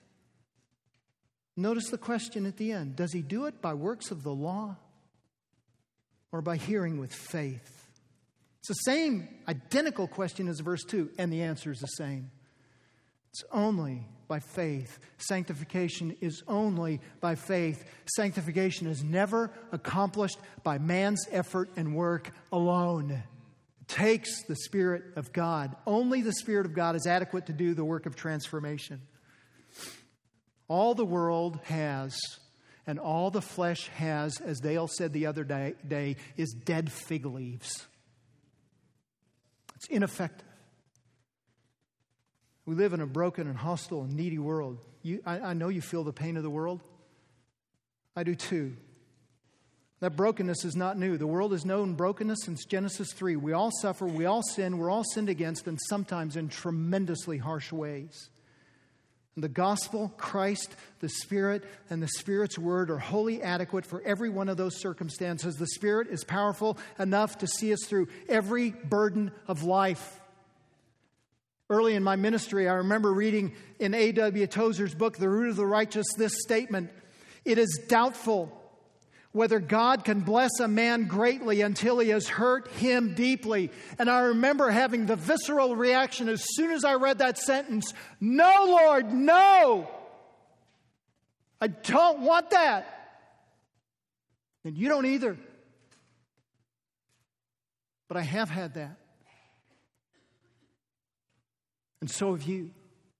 Notice the question at the end. Does He do it by works of the law or by hearing with faith? It's the same identical question as verse 2, and the answer is the same. It's only by faith. Sanctification is only by faith. Sanctification is never accomplished by man's effort and work alone. It takes the Spirit of God. Only the Spirit of God is adequate to do the work of transformation. All the world has, and all the flesh has, as Dale said the other day, is dead fig leaves. It's ineffective. We live in a broken and hostile and needy world. I know you feel the pain of the world. I do too. That brokenness is not new. The world has known brokenness since Genesis 3. We all suffer, we all sin, we're all sinned against, and sometimes in tremendously harsh ways. The gospel, Christ, the Spirit, and the Spirit's word are wholly adequate for every one of those circumstances. The Spirit is powerful enough to see us through every burden of life. Early in my ministry, I remember reading in A.W. Tozer's book, The Root of the Righteous, this statement: "It is doubtful whether God can bless a man greatly until He has hurt him deeply." And I remember having the visceral reaction as soon as I read that sentence: "No, Lord, no! I don't want that." And you don't either. But I have had that. And so have you.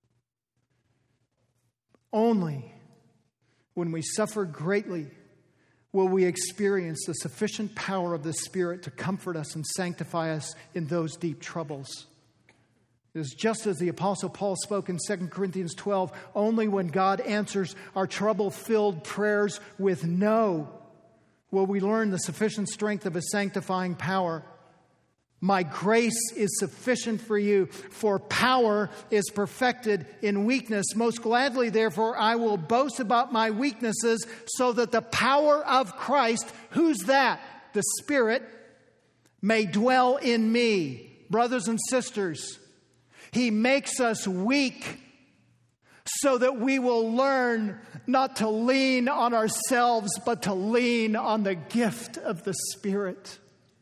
Only when we suffer greatly will we experience the sufficient power of the Spirit to comfort us and sanctify us in those deep troubles. It is just as the Apostle Paul spoke in 2 Corinthians 12, only when God answers our trouble-filled prayers with no will we learn the sufficient strength of His sanctifying power. My grace is sufficient for you, for power is perfected in weakness. Most gladly, therefore, I will boast about my weaknesses, so that the power of Christ, who's that? The Spirit, may dwell in me. Brothers and sisters, He makes us weak so that we will learn not to lean on ourselves, but to lean on the gift of the Spirit.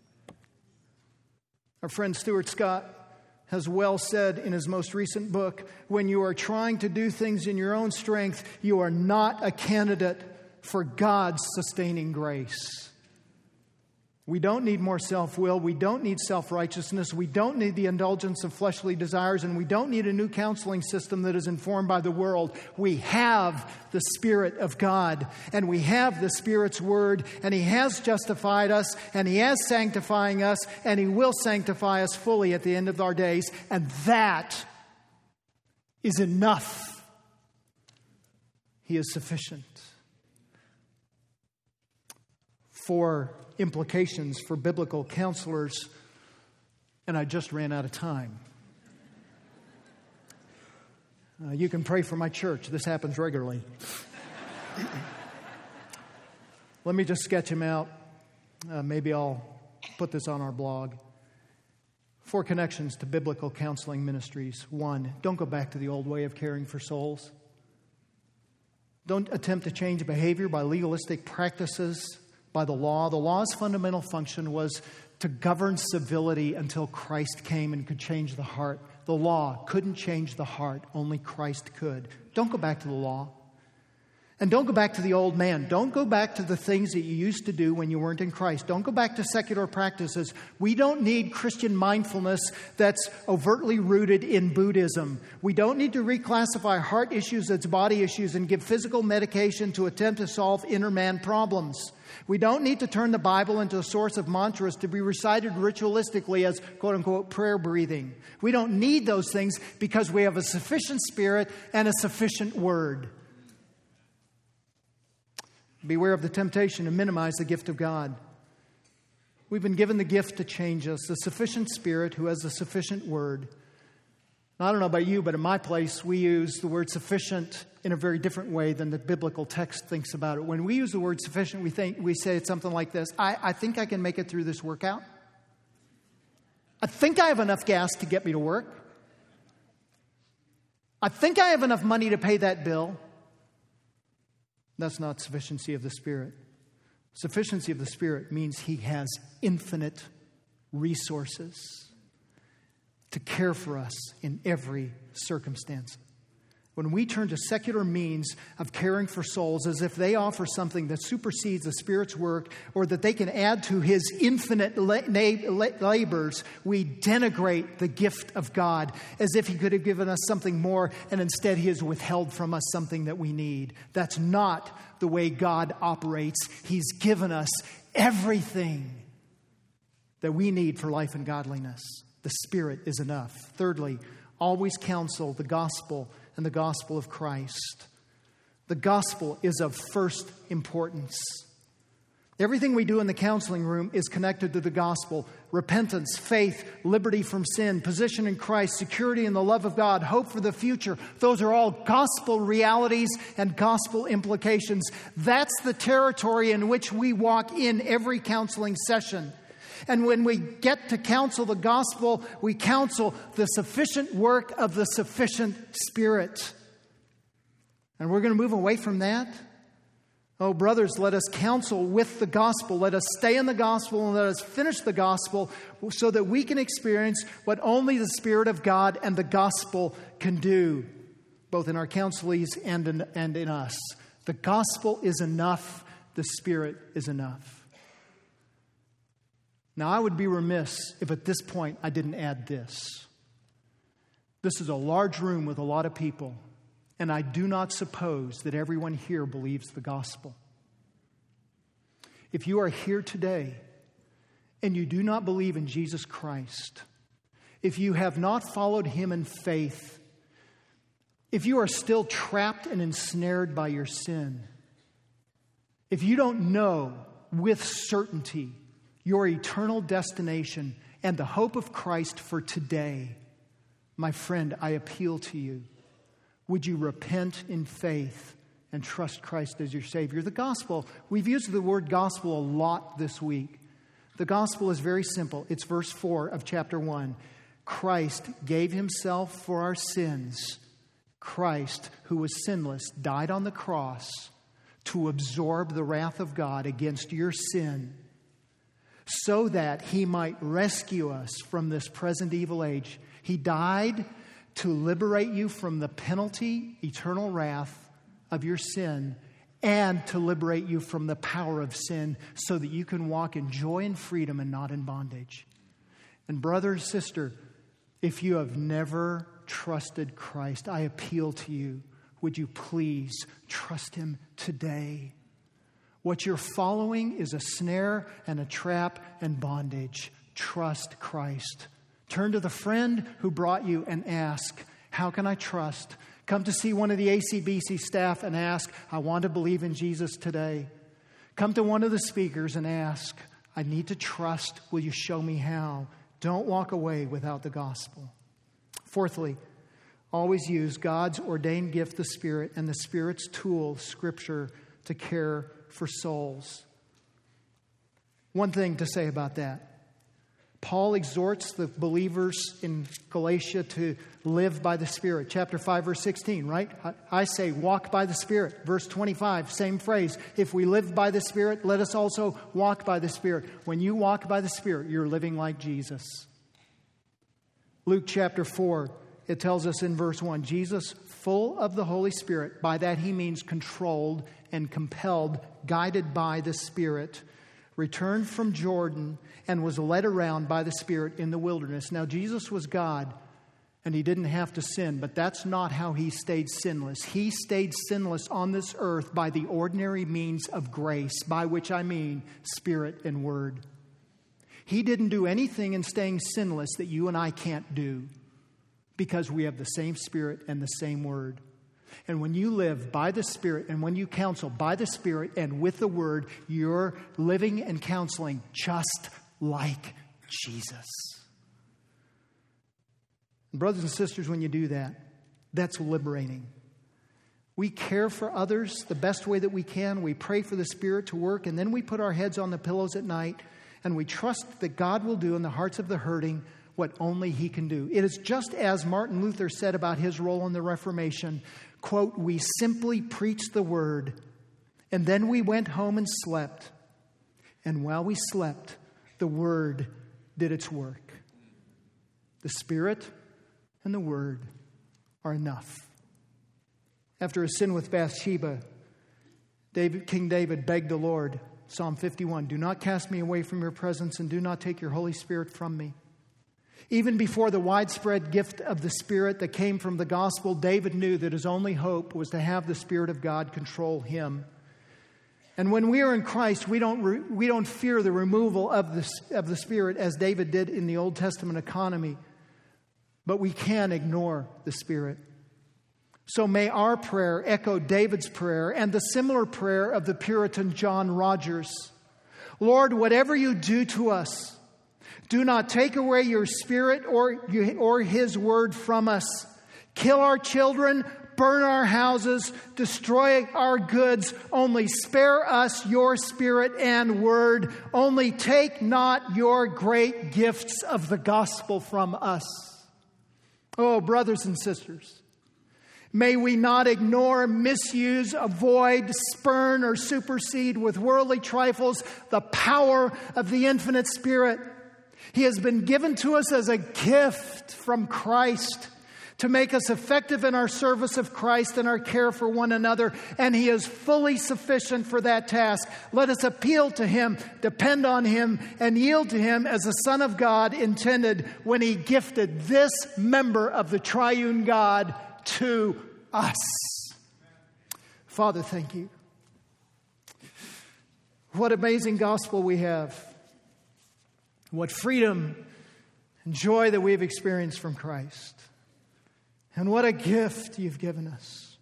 Our friend Stuart Scott has well said in his most recent book, when you are trying to do things in your own strength, you are not a candidate for God's sustaining grace. We don't need more self-will. We don't need self-righteousness. We don't need the indulgence of fleshly desires. And we don't need a new counseling system that is informed by the world. We have the Spirit of God. And we have the Spirit's Word. And He has justified us. And He is sanctifying us. And He will sanctify us fully at the end of our days. And that is enough. He is sufficient. For implications for biblical counselors, and I just ran out of time. You can pray for my church. This happens regularly. Let me just sketch them out. Maybe I'll put this on our blog. 4 connections to biblical counseling ministries. 1, don't go back to the old way of caring for souls. Don't attempt to change behavior by legalistic practices, by the law. The law's fundamental function was to govern civility until Christ came and could change the heart. The law couldn't change the heart. Only Christ could. Don't go back to the law. And don't go back to the old man. Don't go back to the things that you used to do when you weren't in Christ. Don't go back to secular practices. We don't need Christian mindfulness that's overtly rooted in Buddhism. We don't need to reclassify heart issues as body issues and give physical medication to attempt to solve inner man problems. We don't need to turn the Bible into a source of mantras to be recited ritualistically as quote-unquote prayer breathing. We don't need those things because we have a sufficient Spirit and a sufficient Word. Beware of the temptation to minimize the gift of God. We've been given the gift to change us, a sufficient Spirit who has a sufficient Word. Now, I don't know about you, but in my place, we use the word sufficient in a very different way than the biblical text thinks about it. When we use the word sufficient, we say it's something like this. I think I can make it through this workout. I think I have enough gas to get me to work. I think I have enough money to pay that bill. That's not sufficiency of the Spirit. Sufficiency of the Spirit means He has infinite resources to care for us in every circumstance. When we turn to secular means of caring for souls as if they offer something that supersedes the Spirit's work or that they can add to His infinite labors, we denigrate the gift of God as if He could have given us something more and instead He has withheld from us something that we need. That's not the way God operates. He's given us everything that we need for life and godliness. The Spirit is enough. Thirdly, always counsel the gospel and the gospel of Christ. The gospel is of first importance. Everything we do in the counseling room is connected to the gospel. Repentance, faith, liberty from sin, position in Christ, security in the love of God, hope for the future. Those are all gospel realities and gospel implications. That's the territory in which we walk in every counseling session. And when we get to counsel the gospel, we counsel the sufficient work of the sufficient Spirit. And we're going to move away from that. Oh, brothers, let us counsel with the gospel. Let us stay in the gospel and let us finish the gospel so that we can experience what only the Spirit of God and the gospel can do, both in our counselees and in us. The gospel is enough. The Spirit is enough. Now, I would be remiss if at this point I didn't add this. This is a large room with a lot of people, and I do not suppose that everyone here believes the gospel. If you are here today and you do not believe in Jesus Christ, if you have not followed Him in faith, if you are still trapped and ensnared by your sin, if you don't know with certainty your eternal destination and the hope of Christ for today, my friend, I appeal to you. Would you repent in faith and trust Christ as your Savior? The gospel, we've used the word gospel a lot this week. The gospel is very simple. It's verse 4 of chapter 1. Christ gave Himself for our sins. Christ, who was sinless, died on the cross to absorb the wrath of God against your sin, so that He might rescue us from this present evil age. He died to liberate you from the penalty, eternal wrath of your sin, and to liberate you from the power of sin so that you can walk in joy and freedom and not in bondage. And brother, sister, if you have never trusted Christ, I appeal to you, would you please trust Him today? What you're following is a snare and a trap and bondage. Trust Christ. Turn to the friend who brought you and ask, how can I trust? Come to see one of the ACBC staff and ask, I want to believe in Jesus today. Come to one of the speakers and ask, I need to trust. Will you show me how? Don't walk away without the gospel. Fourthly, always use God's ordained gift, the Spirit, and the Spirit's tool, Scripture, to care for souls. One thing to say about that. Paul exhorts the believers in Galatia to live by the Spirit. Chapter 5, verse 16, right? I say, walk by the Spirit. Verse 25, same phrase. If we live by the Spirit, let us also walk by the Spirit. When you walk by the Spirit, you're living like Jesus. Luke chapter 4, it tells us in verse 1, Jesus, full of the Holy Spirit, by that he means controlled and compelled, guided by the Spirit, returned from Jordan and was led around by the Spirit in the wilderness. Now, Jesus was God, and he didn't have to sin, but that's not how he stayed sinless. He stayed sinless on this earth by the ordinary means of grace, by which I mean Spirit and Word. He didn't do anything in staying sinless that you and I can't do, because we have the same Spirit and the same Word. And when you live by the Spirit and when you counsel by the Spirit and with the Word, you're living and counseling just like Jesus. And brothers and sisters, when you do that, that's liberating. We care for others the best way that we can. We pray for the Spirit to work, and then we put our heads on the pillows at night and we trust that God will do in the hearts of the hurting what only He can do. It is just as Martin Luther said about his role in the Reformation, quote, we simply preached the word, and then we went home and slept. And while we slept, the word did its work. The Spirit and the word are enough. After his sin with Bathsheba, King David begged the Lord, Psalm 51, do not cast me away from your presence and do not take your Holy Spirit from me. Even before the widespread gift of the Spirit that came from the gospel, David knew that his only hope was to have the Spirit of God control him. And when we are in Christ, we don't fear the removal of the Spirit as David did in the Old Testament economy, but we can ignore the Spirit. So may our prayer echo David's prayer and the similar prayer of the Puritan John Rogers. Lord, whatever you do to us, do not take away your Spirit or His word from us. Kill our children, burn our houses, destroy our goods. Only spare us your Spirit and word. Only take not your great gifts of the gospel from us. Oh, brothers and sisters, may we not ignore, misuse, avoid, spurn, or supersede with worldly trifles the power of the infinite Spirit. He has been given to us as a gift from Christ to make us effective in our service of Christ and our care for one another, and He is fully sufficient for that task. Let us appeal to Him, depend on Him, and yield to Him as the Son of God intended when He gifted this member of the triune God to us. Father, thank You. What amazing gospel we have. What freedom and joy that we've experienced from Christ. And what a gift You've given us.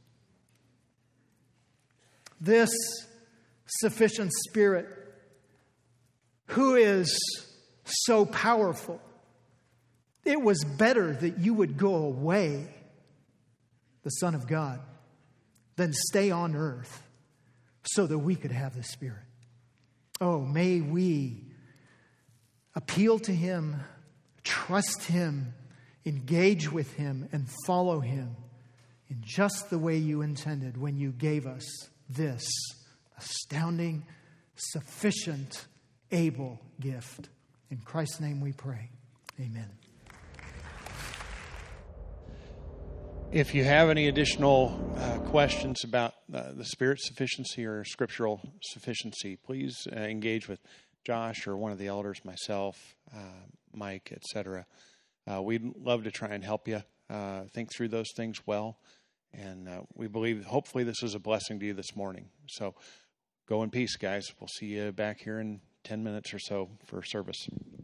This sufficient Spirit, who is so powerful, it was better that You would go away, the Son of God, than stay on earth so that we could have the Spirit. Oh, may we appeal to Him, trust Him, engage with Him, and follow Him in just the way You intended when You gave us this astounding, sufficient, able gift. In Christ's name we pray. Amen. If you have any additional questions about the Spirit's sufficiency or scriptural sufficiency, please engage with Josh or one of the elders, myself, Mike, etc. We'd love to try and help you think through those things well. And we believe, hopefully, this was a blessing to you this morning. So go in peace, guys. We'll see you back here in 10 minutes or so for service.